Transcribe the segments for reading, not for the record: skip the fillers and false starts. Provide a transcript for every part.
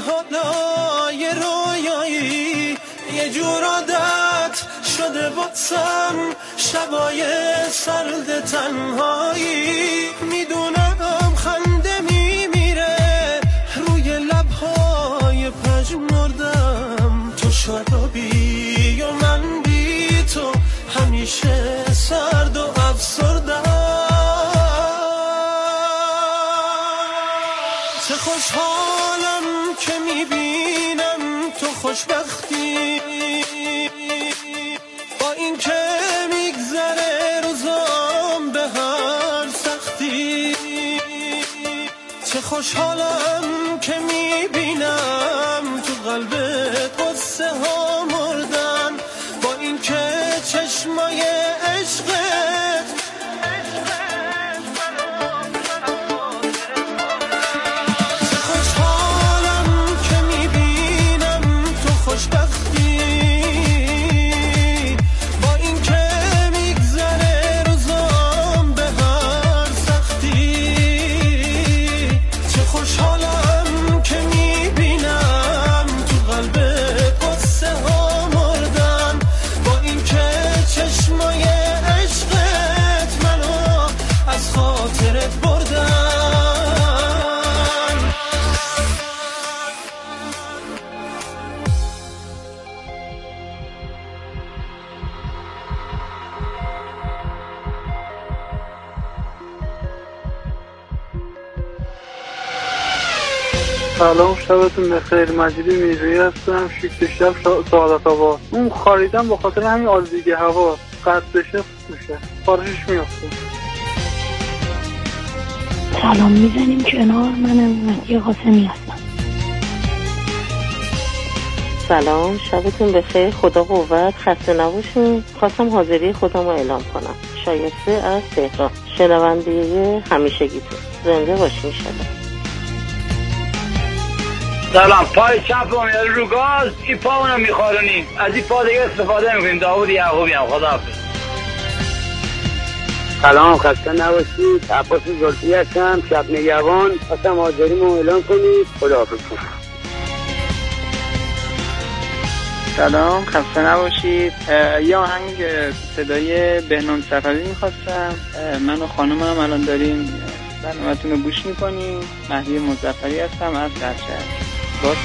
حالا یه رویایی، یه جور عادت شده باتم شبای سرد تنهایی. میدونم خنده میمیره روی لبهای پژمردم، تو شادابی و من بی تو همیشه سرد و افسردم. چه خوشحالم که میبینم تو خوشبختی، با این که میگذره روزام به هر سختی. چه خوشحالم که میبینم تو قلبت قصه ها مردن، با این که چشمای عشقت سلام، شبتون بخیر. مجید میرویی هستم، شیفت شب سعادت آباد. اون خریدم به خاطر همین آلودگی هوا، قطع بشه میشه، خارجش میافته. سلام، میزنیم کنار. منم مهدی قاسمی هستم. سلام، شبتون بخیر. خدا قوت، خسته نباشین. خواستم حاضری خودم رو اعلام کنم. شایسته از تهران، شنونده همیشگیتون. زنده باشین شده. سلام، پای چپ امیداری رو گاز، این پا اونم میخارونیم، از این پا دیگه استفاده میکنیم. داود یعقوبی هم. خدا حافظ. سلام، خسته نباشید. عباس زلفی هستم، شب نگهبان. خواستم حاضریمو اعلام کنید. خدا حافظ. سلام، خسته نباشید. یه آهنگ صدای بهنام صفوی میخواستم. من و خانومم الان داریم برنامه‌تون رو گوش میکنیم. مهدی مظفری هستم از قرچک. باز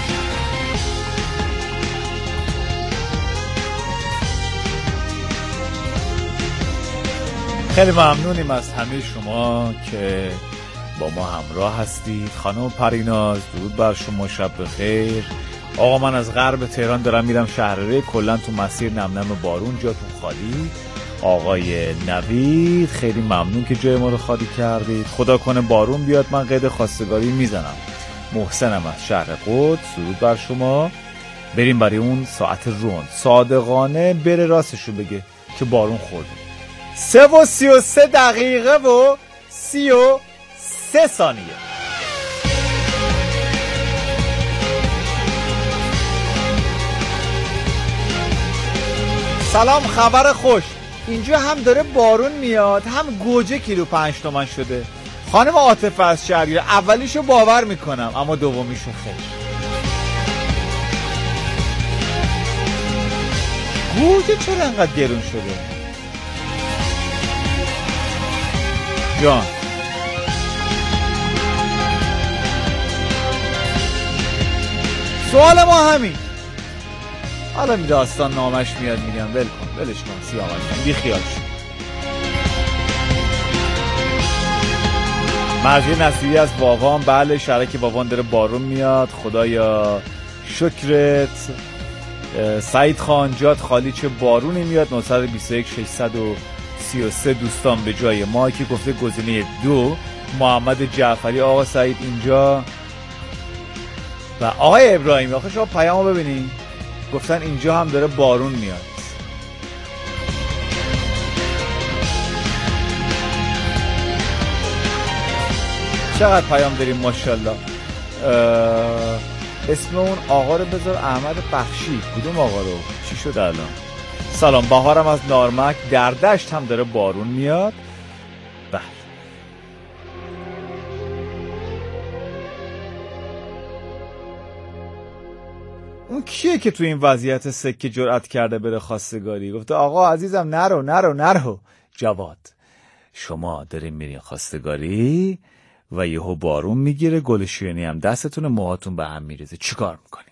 خیلی ممنونیم از همه شما که با ما همراه هستید. خانم پریناز، درود بر شما، شب بخیر. آقا من از غرب تهران دارم میرم شهرره، کلن تو مسیر نم بارون، جاتون خالی. آقای نوید خیلی ممنون که جای ما رو خالی کردید. خدا کنه بارون بیاد، من قید خواستگاری میزنم. محسنم از شهر قدس، درود بر شما. بریم برای اون ساعت رون. صادقانه بره راستشو بگه که بارون خورده. 3:33 دقیقه و 33 ثانیه. سلام، خبر خوش. اینجا هم داره بارون میاد، هم گوجه کیلو 5 تومن شده. خانم عاطفه از شهریار، اولیشو باور میکنم اما دومیشو خیر. گوجه چرا انقدر گرون شده؟ جان سوال ما همین. حالا می داستان نامش میاد میگم ول کن، ولش کن، سیاوش بی خیال شد. مرجع نصیری از واوان، بله شرک واوان داره بارون میاد، خدایا شکرت. سعید خان، جات خالی، چه بارونی میاد. 921 633 دوستان به جای ما که گفته گزینه 2. محمد جعفری، آقا سعید اینجا و آقای ابراهیمی. آخه شما پیامو ببینید، گفتن اینجا هم داره بارون میاد. چقدر پیام داریم ماشاءالله. اسم اون آقا رو بذار احمد بخشی. کدوم آقا رو؟ چی شد الان؟ سلام، بهارم از نارمک، در دشت هم داره بارون میاد. بله اون کیه که تو این وضعیت سکه جرأت کرده بره خواستگاری؟ گفته آقا عزیزم نرو. جواد شما دارین میرین خواستگاری و یهو بارون میگیره، گل شیرینی هم دستتون، موهاتون به هم میریزه، چیکار میکنین؟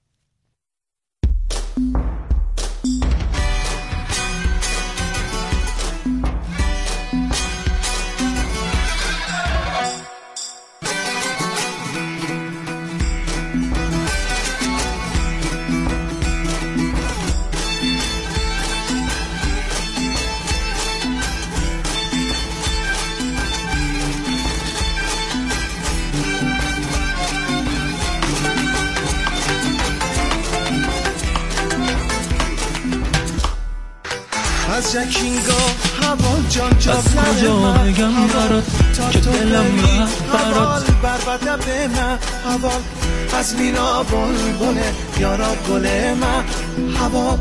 از یکینگا هوا جان از کجا بگم برات که دلم برات بربده به من هوا از مینا بلبله یارا گل من هوا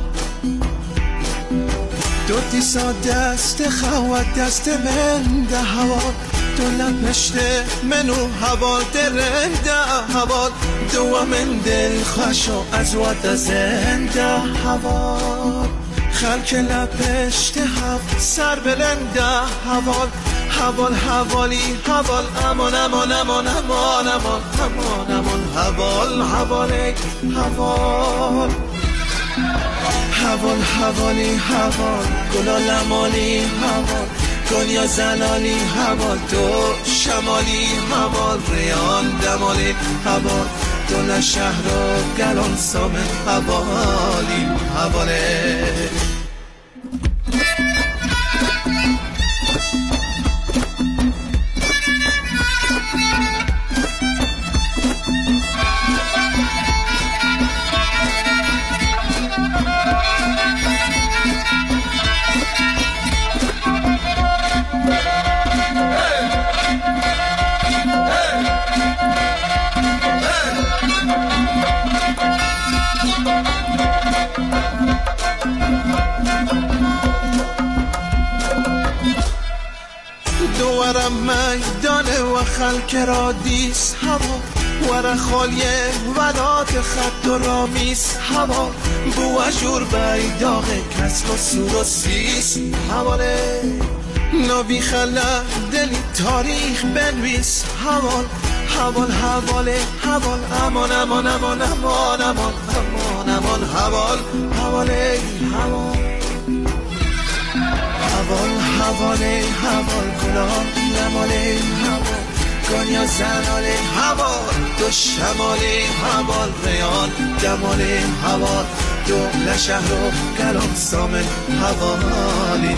دو دیسا دست خواد دست من ده هوا دولت نشته منو هوا درنده هوا دو من دل خوشو از واد زنده هوا خلک لپشت هفت سر بلنده حوال حوالی حوال امان حوالی حوال گلا لمالی حوال دنیا زلالی حوال دو شمالی حوال ریان دمالی حوال دل شهر و گلان سامن حواله دورم میدانه و خلک را دیس هوا ور خالیه ولات خط و رامیس هوا بو اجور بیداغ کسب و سور و سیس حواله نبی خلا دلی تاریخ بنویس حوال حواله حوال امان حواله حواله حوال گلام نماله حوال گنیا زناله حوال دو شماله حوال ریان دماله حوال دو لشهر و گلام سامن حواله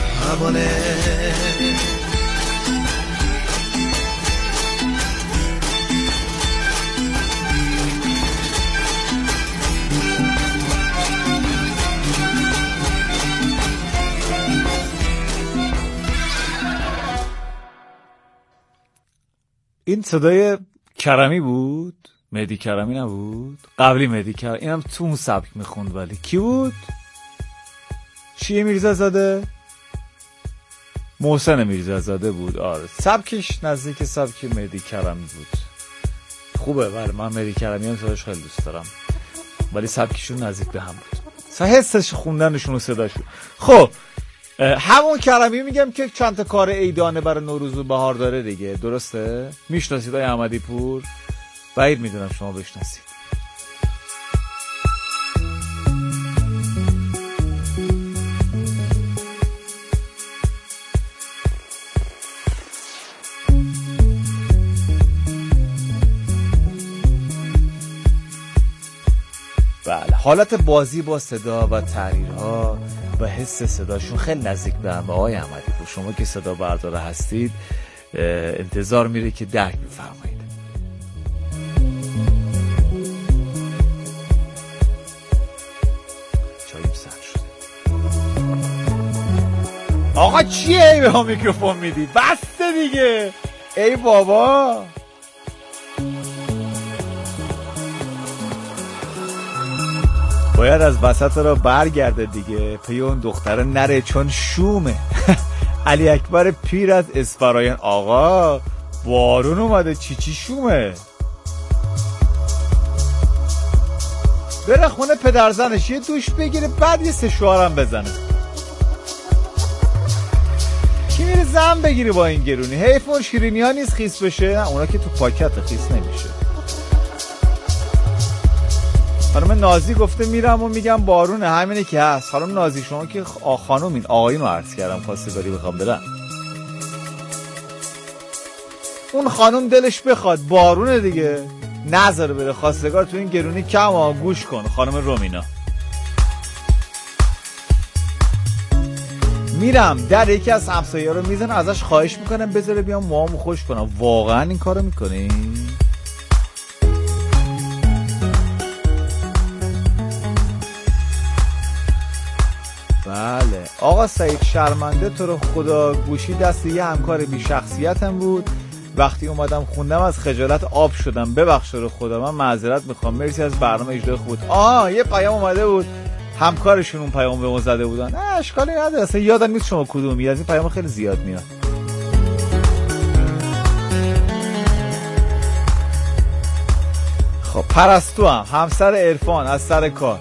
این صدای کرمی بود؟ مهدی کرمی نبود؟ قبلی مهدی کرمی، اینم تو اون سبک میخوند. ولی کی بود؟ چیه میرزازاده؟ محسن میرزازاده بود. آره سبکش نزدیک سبک مهدی کرمی بود. خوبه. بله من مهدی کرمی هم صداش خیلی دوست دارم، ولی سبکشون نزدیک به هم بود، حسش خوندنشون و صداشون. خب همون کرمی میگم که چند تا کار عیدانه برای نوروز و بهار داره دیگه، درسته؟ میشناسید آقای احمدی پور؟ بعید میدونم شما بشناسید. بله حالت بازی با صدا و تحریرها و حس صداشون خیلی نزدیک به هم. آقای احمدی پور شما که صدا برداره هستید انتظار میره که درک بفرمایید. چاییم سر شده. آقا چیه ای به ها میکروفون میدی؟ بسته دیگه. ای بابا باید از وسط را برگرده دیگه، پی اون دختره نره چون شومه. علی اکبر پیر از اسفراین. آقا بارون اومده چی شومه؟ بره خونه پدرزنش یه دوش بگیره بعد یه سشوارم بزنه. کی میره زن بگیری با این گرونی؟ حیف اون شیرینی ها نیست خیس بشه. نه اونا که تو پاکت خیس نمیشه. خانم نازی گفته میرم و میگم بارونه، همینه که هست. خانم نازی شما که خانومین، آقایون رو عرض کردم خواستگاری بخوام برم. اون خانوم دلش بخواد بارونه دیگه، نذاره بره خواستگار تو این گرونی. کم گوش کن خانم رومینا. میرم در یکی از همسایه‌ها رو میزنم ازش خواهش میکنم بذاره بیام موامو خوش کنم. واقعا این کارو میکنی؟ بله آقا سعید شرمنده تو رو خدا، گوشی دست یه همکار بی شخصیتم بود، وقتی اومدم خوندم از خجالت آب شدم، ببخش رو خدا، من معذرت میخوام. مرسی از برنامه اجرای خوب. یه پیام اومده بود همکارشون اون پیام به ما زده بودن. اشکالی نداره، اصلا یادم نیست شما کدومی. از این پیام خیلی زیاد میاد. خب پرستو هم همسر عرفان از سر کار.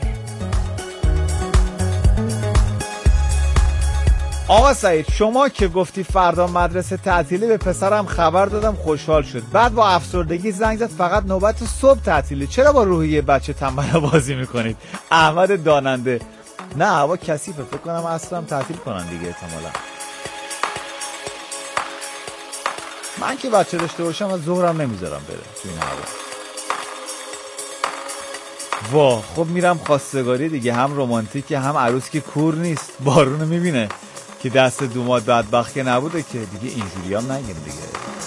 آقا سعید شما که گفتی فردا مدرسه تعطیلی، به پسرم خبر دادم خوشحال شد، بعد با افسردگی زنگ زد فقط نوبت صبح تعطیلی. چرا با روحیه بچه تنبل بازی میکنید؟ احمد داننده. نه هوا کثیفه، فکر کنم اصلا تعطیل کنن دیگه احتمالا. من که بچه داشته باشم از ظهرم نمیذارم بره تو این هوا. وا خب میرم خواستگاری دیگه، هم رمانتیکه هم عروس که کور نیست، بارونو میبینه که دست دوماد بدبخت که نبوده که دیگه اینجوری هم نگیم دیگه.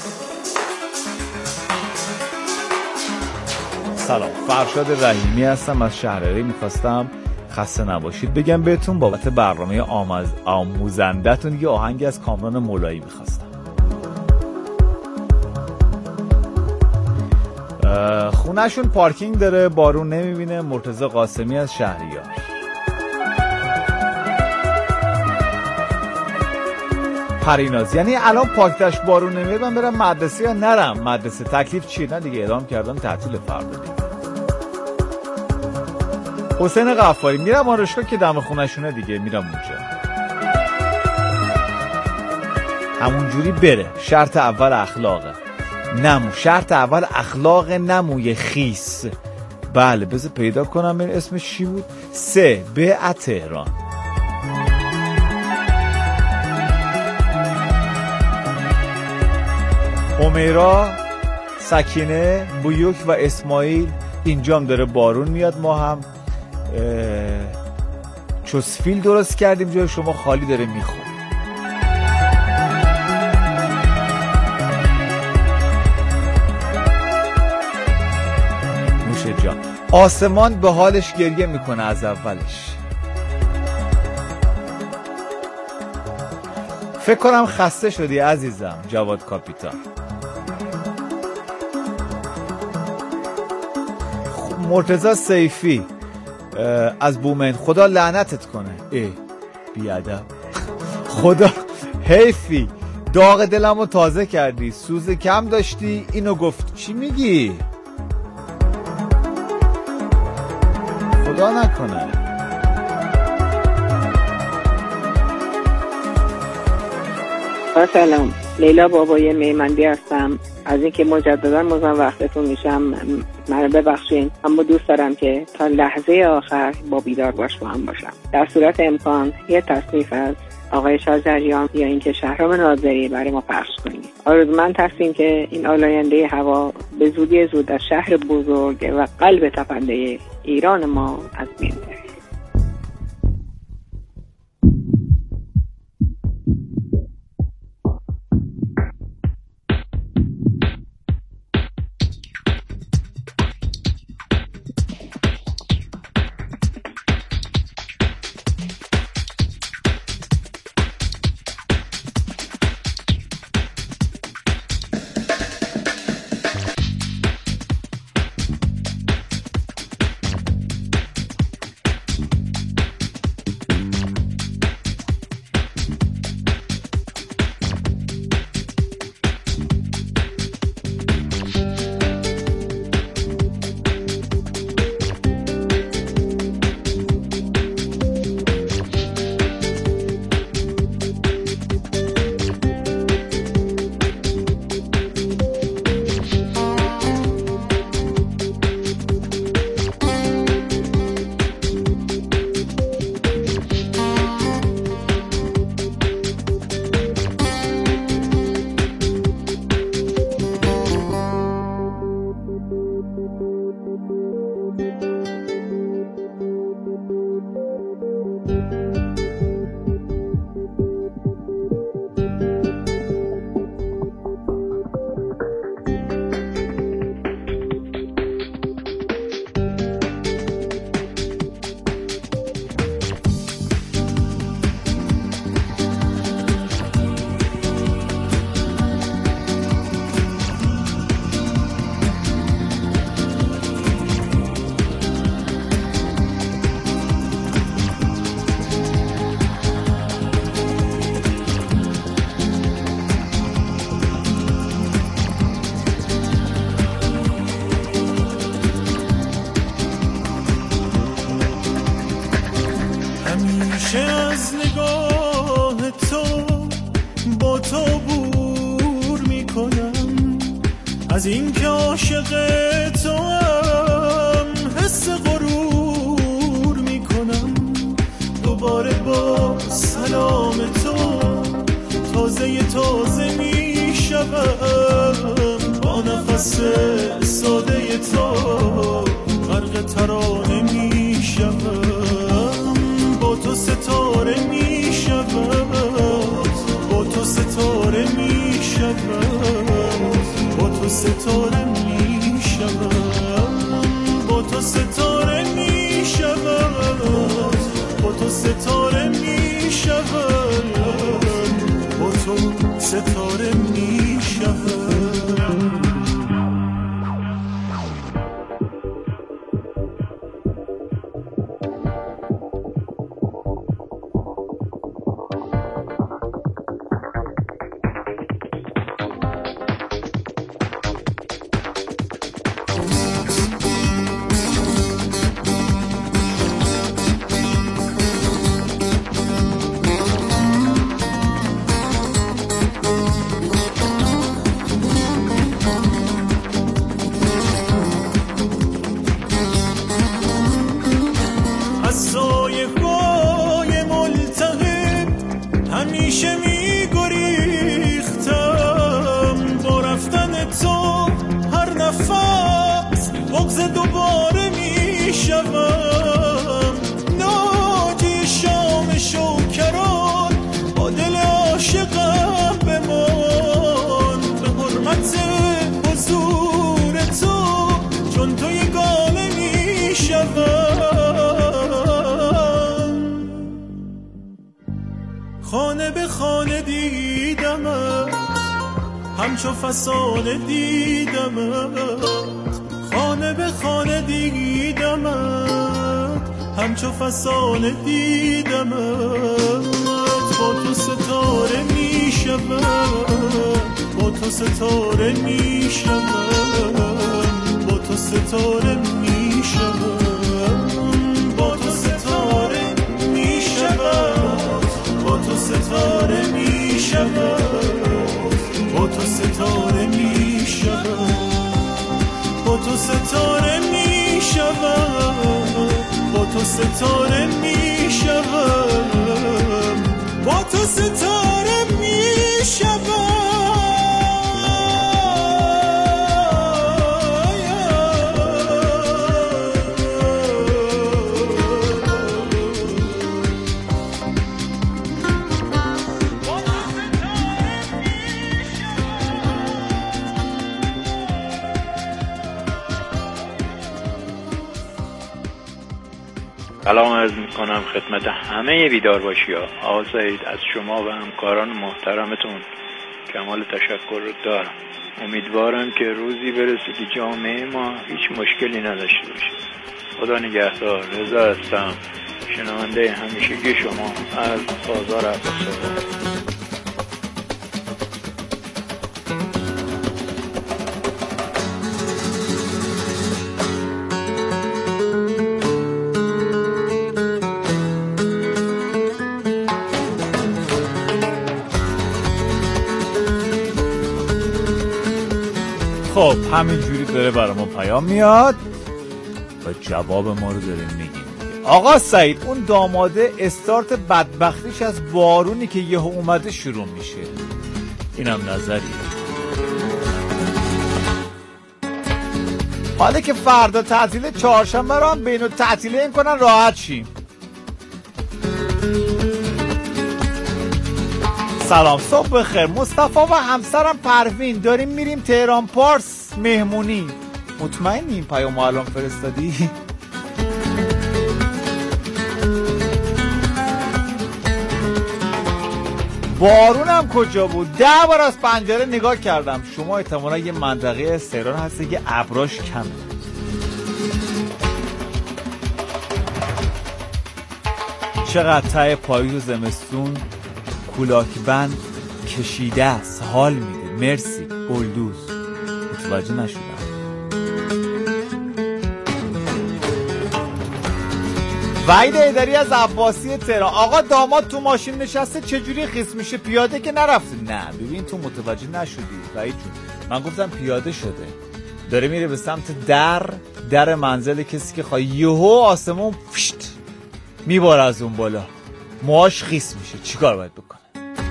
سلام فرشاد رحیمی هستم از شهرری. میخواستم خسته نباشید بگم بهتون بابت برنامه آموزنده‌تون یه آهنگی از کامران مولایی میخواستم. خونهشون پارکینگ داره، بارون نمیبینه. مرتضی قاسمی از شهریار. پریناز یعنی الان پاکتش بارون نمیاد من برم مدرسه یا نرم مدرسه؟ تکلیف چیه؟ نه دیگه اعلام کردن تعطیل فردا دیگه. حسین غفاری میرم آرشگاه که دم خونهشونه دیگه، میرم اونجا. همونجوری بره. شرط اول اخلاقه. نمو شرط اول اخلاق نموی خیس. بله بذار پیدا کنم این اسمش چی بود. 3 به تهران. امیرا، سکینه، بویوک و اسماعیل اینجام داره بارون میاد. ما هم چوسفیل درست کردیم جای شما خالی داره میخوره. نوش جان. آسمان به حالش گریه میکنه از اولش. فکر کنم خسته شدی عزیزم. جواد کاپیتان. مرتضی سیفی از بومن. خدا لعنتت کنه. بیادب. خدا حیفی. داغ دلمو تازه کردی. سوز کم داشتی اینو گفت. چی میگی؟ خدا نکنه. سلام، لیلا بابای میمندی هستم. از اینکه مجددا مزاحم وقتتون میشم منو ببخشین، اما دوست دارم که تا لحظه آخر با بیدار با هم باشم. در صورت امکان یه تصنیف از آقای شازریان یا اینکه شهرام ناظری برای ما پخش کنید. آرزومند هستیم که این آلاینده هوا به زودی زود از شهر بزرگ و قلب تپنده ایران ما از بین بره. از این که عاشق تو هم حس غرور میکنم، دوباره با سلام تو تازه میشوم، با نفس ساده تو غرق ترانه میشوم، با تو ستاره میشوم، با تو ستاره میشوم، با تو ستاره میشوم، با تو ستاره میشوم، با تو ستاره میشوم، با تو ستاره میشوم. همیشه میگریختم، با رفتن تو هر نفس بغض دوباره میشوم، ناجی شام شوکران با دل عاشقم بمان، به حرمت حضور تو چون تو یگانه میشوم، خانه به خانه دیدمت همچو فسانه دیدمت، خانه به خانه دیدمت همچو فسانه دیدمت، با تو ستاره میشم، با تو ستاره میشم، با تو ستاره میشم، با تو ستاره میشم، با تو ستاره میشم، با تو ستاره میشم، با تو ستاره میشم، با تو ستاره میشم، با تو ستاره میشم. سلام عرض میکنم خدمت همه بیدار باشی ها. آقا سعید، از شما و همکاران محترمتون کمال تشکر رو دارم. امیدوارم که روزی برسه که جامعه ما هیچ مشکلی نداشته باشه. خدا نگهدار. رضا هستم، شنونده همیشگی شما از بازار عباس‌آباد. خب همینجوری داره برای ما پیام میاد و جواب ما رو داره میگیم. آقا سعید، اون داماده استارت بدبختیش از بارونی که یهو اومده شروع میشه. اینم نظریه. حالا که فردا تعطیل، چهارشنبه رو هم بینو تعطیله این کنن راحت شیم. سلام، صبح بخیر. مصطفی و همسرم پروین داریم میریم تهران پارس مهمونی. مطمئنی این پیامو الان فرستادی؟ بارونم کجا بود؟ 10 بار از پنجره نگاه کردم. شما احتمالا یه منطقه از تهران هستی که ابراش کمه. چقدر ته پاییز و زمستون کولاکبند کشیده است، حال میده. مرسی گلدوز. متوجه نشدم. وحید ایدری از عباسی تهران. آقا داماد تو ماشین نشسته چجوری خیس میشه؟ پیاده که نرفته. نه ببین تو متوجه نشدی وحید جون، من گفتم پیاده شده، داره میره به سمت در منزل کسی که خواهی، یهو آسمون فشت میباره از اون بالا، موهاش خیس میشه، چیکار باید بکنه؟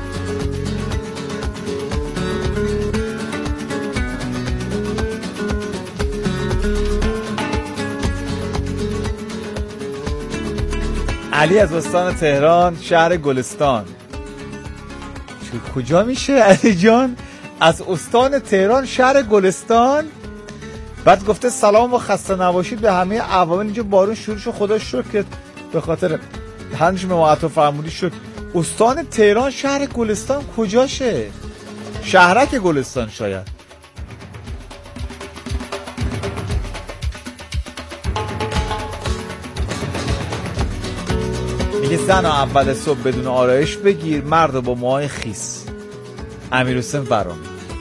علی از استان تهران شهر گلستان. کجا میشه علی جان؟ از استان تهران شهر گلستان. بعد گفته سلام و خسته نباشید به همه عوامل. اینجا بارون شروع شد، خدا شکر که به خاطر حجم معطوف فرمودی شد. استان تهران شهر گلستان کجاشه؟ شهرک گلستان شاید. میگه زن اول صبح بدون آرایش بگیر، مرد با موهای خیس. امیرحسین برامی.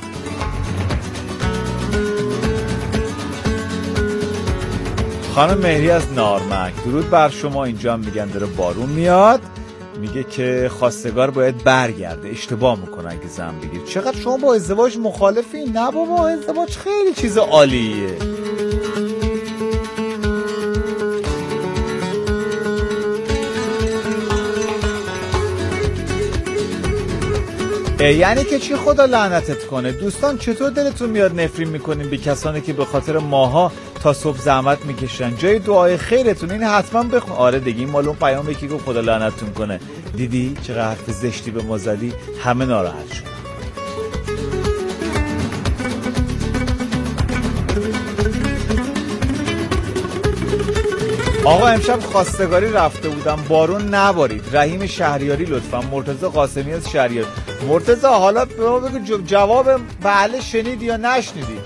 خانم مهری از نارمک، درود بر شما. اینجا هم میگن داره بارون میاد. میگه که خواستگار باید برگرده، اشتباه میکنه اگه زن بگیر. چقدر شما با ازدواج مخالفی؟ نه بابا، ازدواج خیلی چیز عالیه. یعنی که چی خدا لعنتت کنه؟ دوستان چطور دلتون میاد نفرین میکنین به کسانی که به خاطر ماها تا صبح زحمت میکشن؟ جای دعای خیرتون این حتما بخون. آره دیگه این مال اون پیام یکی گفت خدا لعنتتون کنه. دیدی چقدر حرف زشتی به ما زدی؟ همه ناراحت شد. آقا امشب خواستگاری رفته بودم، بارون نبارید. رحیم شهریاری لطفا. مرتضی قاسمی از شهریاری. مرتضی حالا به ما بگو جواب بله شنیدی یا نشنیدی؟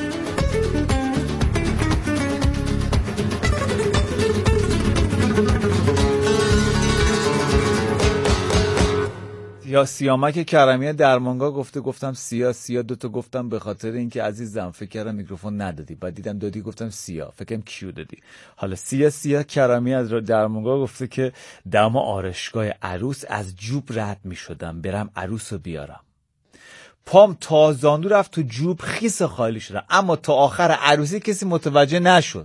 یا سیامک کرمی درمانگاه گفتم سیا دوتا گفتم به خاطر اینکه عزیزم فکر کردم میکروفون ندادی، بعد دیدم دادی گفتم سیا، فکرم کیو دادی. حالا سیا کرمی از درمانگاه گفته که دم آرشگاه عروس از جوب رد میشدم برم عروسو بیارم، پام تا زانو رفت تو جوب، خیس خالی شدم، اما تا آخر عروسی کسی متوجه نشد.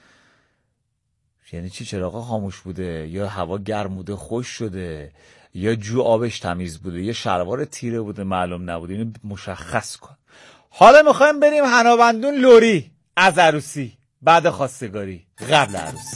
یعنی چی؟ چراغا خاموش بوده، یا هوا گرم بوده خوش شده، یا جو آبش تمیز بوده، یا شلوار تیره بوده معلوم نبوده. اینو مشخص کن. حالا میخوایم بریم حنابندون لوری از عروسی، بعد خواستگاری، قبل عروسی.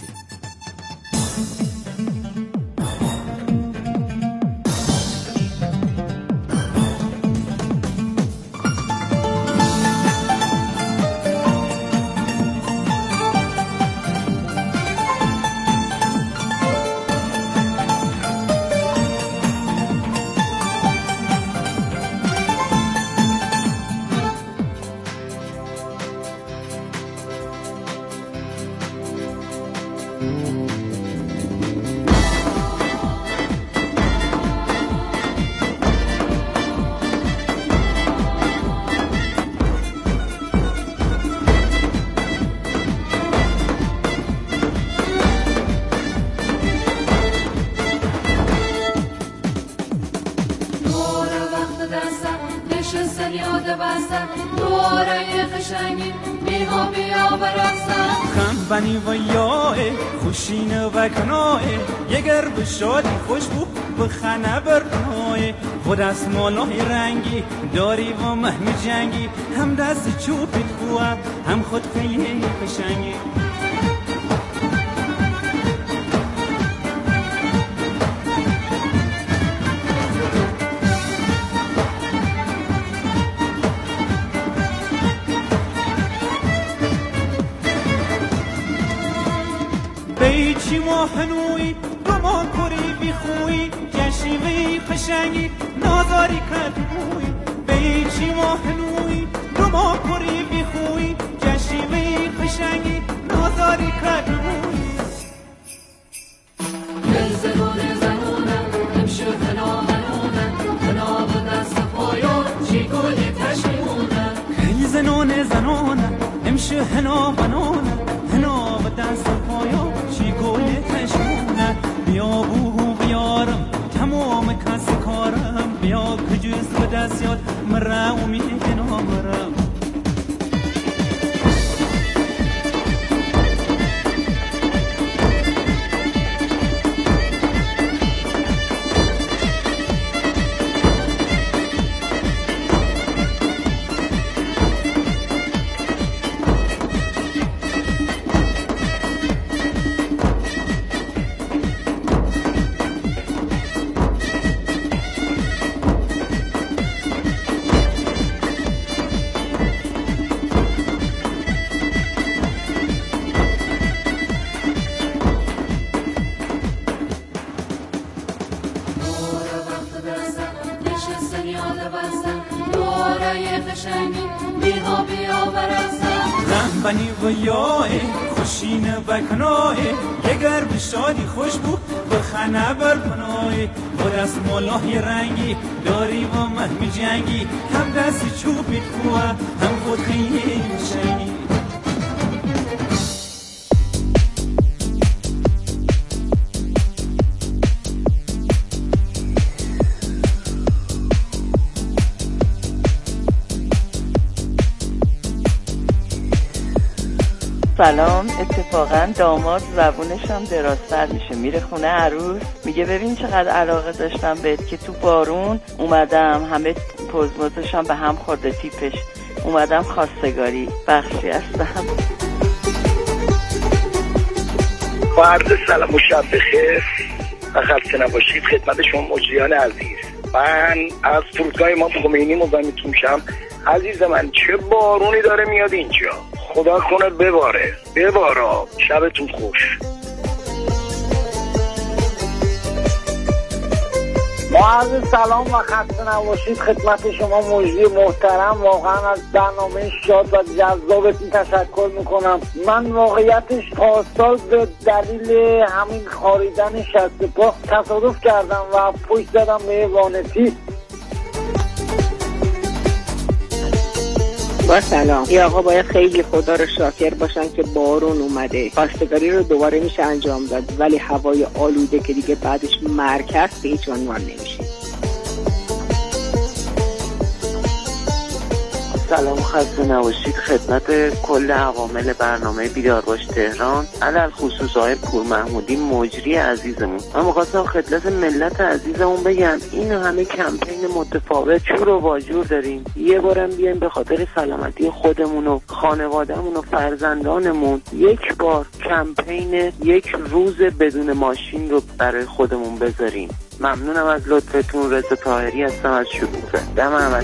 بنی و یاه خوشین و کناه یگر بشادی خوش بود بخنه برکناه خود از مالای رنگی داری و مهمی جنگی هم دست چوبیت خواب هم خود خیلی قشنگی بیچی ماهنوی گما کری بیخوی جشیوی قشنگی نازاری کردوی بیچی ماهنوی گما کری بیخوی جشیوی قشنگی نازاری کردوی زنونه زنونه امشو هنا هنونه هنا به دست پایان چی گلی تشمونه زنونه زنونه امشو هنا هنونه هنا به دست پایان چی گلی تشمونه جز و دستیات مرا امید نامرم بنی و یای خوشین بکنای یگر بشادی خوش بو بخنه بر پنای و دست مالای رنگی داری و مهم جنگی هم دست چوبی کوه هم خود خیلی شنگی سلام. اتفاقا داماد زبونش هم درازتر میشه، میره خونه عروس میگه ببین چقدر علاقه داشتم بهت که تو بارون اومدم، همه پوزموزش هم به هم خورده تیپش، اومدم خواستگاری. بخشی هستم. با عرض سلام و شب بخیر و خسته نباشید خدمت شما مجریان عزیز. من از فرودگاه امام خمینی مزاحمتون میشم. عزیز من چه بارونی داره میاد اینجا، خدا کنه ببارا. شبتون خوش. معرض سلام و خسته نباشید خدمت شما مجری محترم. واقعا از برنامه شاد و جذابتون تشکر میکنم. من واقعیتش پارسال به دلیل همین خاریدن شست پا تصادف کردم و پشت زدم به وانتی. با سلام. این آقا باید خیلی خدا رو شاکر باشن که بارون اومده، خواستگاری رو دوباره میشه انجام داد، ولی هوای آلوده که دیگه بعدش مرکز به هیچ عنوان نمیشه. سلام، خسته نباشید خدمت کل عوامل برنامه بیدار باش تهران، علل خصوص آقای پور محمودی مجری عزیزمون. من می‌خواستم خدمت ملت عزیزمون بگم این همه کمپین متفاوت جور و واجور داریم، یه بارم بیایم به خاطر سلامتی خودمون و خانوادهمون و فرزندانمون یک بار کمپین یک روز بدون ماشین رو برای خودمون بذاریم. ممنونم از لطفتون. رضا طاهری هستم از شکوفه. دم